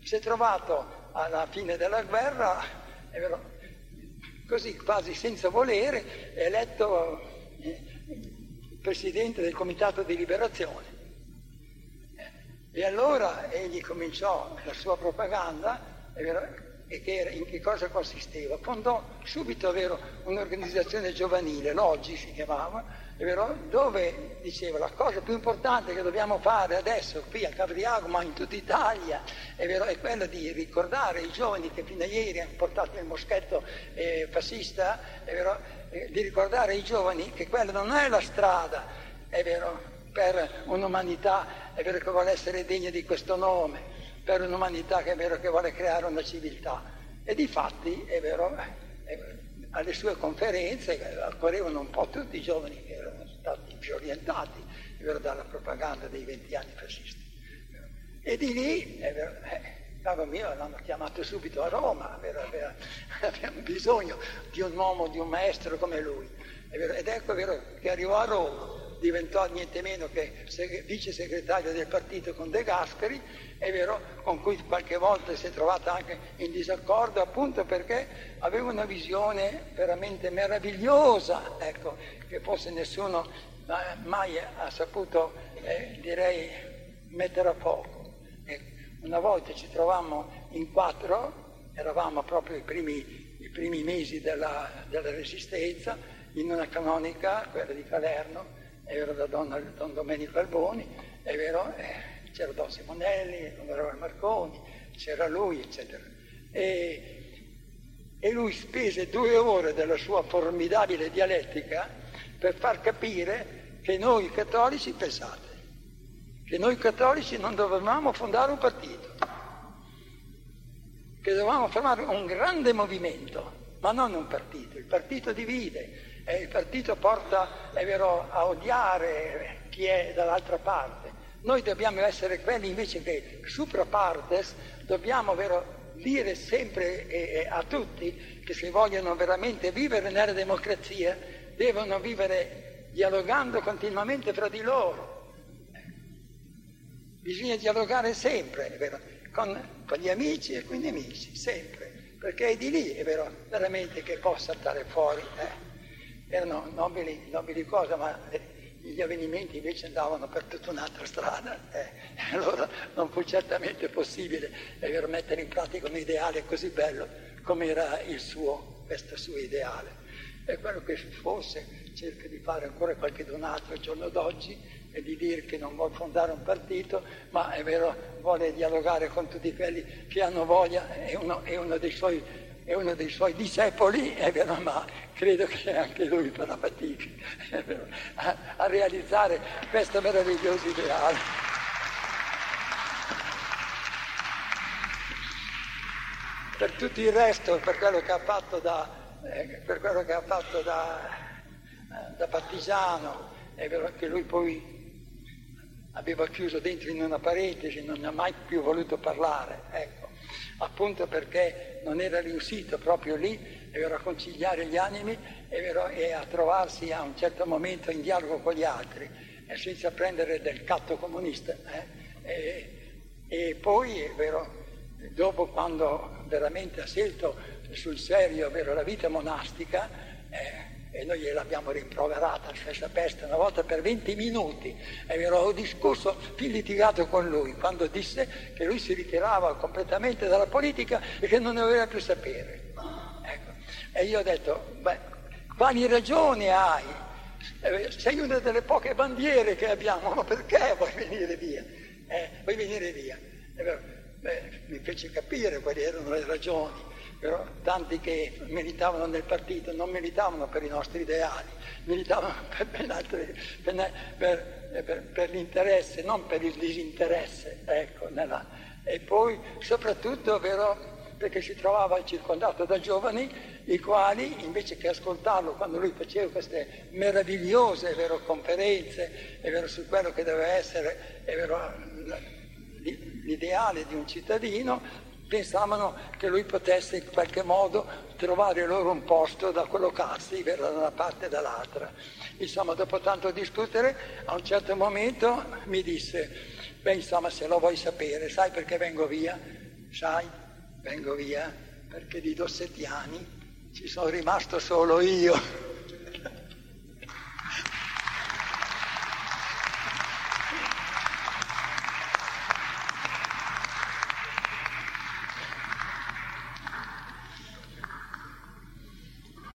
Si è trovato alla fine della guerra, è vero, così quasi senza volere, è eletto presidente del Comitato di Liberazione. E allora egli cominciò la sua propaganda, è vero, e in che cosa consisteva? Fondò subito, è vero, un'organizzazione giovanile, l'Oggi si chiamava, è vero, dove diceva la cosa più importante che dobbiamo fare adesso qui a Cavriago, ma in tutta Italia, è vero, è quella di ricordare i giovani che fino a ieri hanno portato il moschetto fascista, è vero, di ricordare ai giovani che quella non è la strada, è vero, per un'umanità, è vero, che vuole essere degna di questo nome, per un'umanità che è vero che vuole creare una civiltà. E difatti, è vero, alle sue conferenze accorrevano un po' tutti i giovani che erano stati disorientati, è vero, dalla propaganda dei 20 anni fascisti. E di lì, è vero, caro mio, l'hanno chiamato subito a Roma, avevamo bisogno di un uomo, di un maestro come lui. È vero, ed ecco, è vero, che arrivò a Roma, diventò niente meno che vice segretario del partito con De Gasperi, è vero, con cui qualche volta si è trovata anche in disaccordo, appunto perché aveva una visione veramente meravigliosa, ecco, che forse nessuno mai ha saputo, direi, mettere a fuoco. Una volta ci trovammo in 4, eravamo proprio i primi mesi della Resistenza, in una canonica, quella di Salerno, è vero, da Don Domenico Alboni, è vero, c'era Don Simonelli, l'onorevole Marconi, c'era lui, eccetera. E lui spese 2 ore della sua formidabile dialettica per far capire che noi cattolici, pensate, che noi cattolici non dovevamo fondare un partito, che dovevamo formare un grande movimento, ma non un partito. Il partito divide. Il partito porta, è vero, a odiare chi è dall'altra parte. Noi dobbiamo essere quelli invece che supra partes, dobbiamo, vero, dire sempre a tutti che se vogliono veramente vivere nella democrazia devono vivere dialogando continuamente fra di loro. Bisogna dialogare sempre, è vero, con gli amici e con i nemici, sempre, perché è di lì, è vero, veramente che può saltare fuori. Erano nobili cose, ma gli avvenimenti invece andavano per tutta un'altra strada. Allora non fu certamente possibile, è vero, mettere in pratica un ideale così bello come era questo suo ideale. E quello che forse cerca di fare ancora qualche donato al giorno d'oggi e di dire che non vuole fondare un partito, ma è vero, vuole dialogare con tutti quelli che hanno voglia, è uno dei suoi discepoli, è vero, ma credo che anche lui farà fatica, è vero, a realizzare questo meraviglioso ideale. Per tutto il resto, per quello che ha fatto da partigiano, è vero che lui poi aveva chiuso dentro in una parentesi, non ne ha mai più voluto parlare, ecco. Appunto perché non era riuscito proprio lì, è vero, a conciliare gli animi, è vero, e a trovarsi a un certo momento in dialogo con gli altri, senza prendere del catto comunista. E poi, è vero, dopo, quando veramente ha scelto sul serio, è vero, la vita monastica, e noi gliel'abbiamo rimproverata, stessa peste, una volta per 20 minuti, è vero, ho discusso, più litigato con lui, quando disse che lui si ritirava completamente dalla politica e che non ne aveva più sapere. Ecco. E io ho detto, beh, quali ragioni hai? Sei una delle poche bandiere che abbiamo, ma perché vuoi venire via? Vuoi venire via? Mi fece capire quali erano le ragioni. Però tanti che militavano nel partito non militavano per i nostri ideali, militavano per l'interesse, non per il disinteresse, ecco, e poi soprattutto, vero, perché si trovava circondato da giovani i quali, invece che ascoltarlo quando lui faceva queste meravigliose, vero, conferenze, è vero, su quello che deve essere, è vero, l'ideale di un cittadino, pensavano che lui potesse in qualche modo trovare loro un posto da collocarsi da una parte e dall'altra. Insomma, dopo tanto discutere, a un certo momento mi disse, beh, insomma, se lo vuoi sapere, sai perché vengo via? sai, vengo via perché di Dossettiani ci sono rimasto solo io.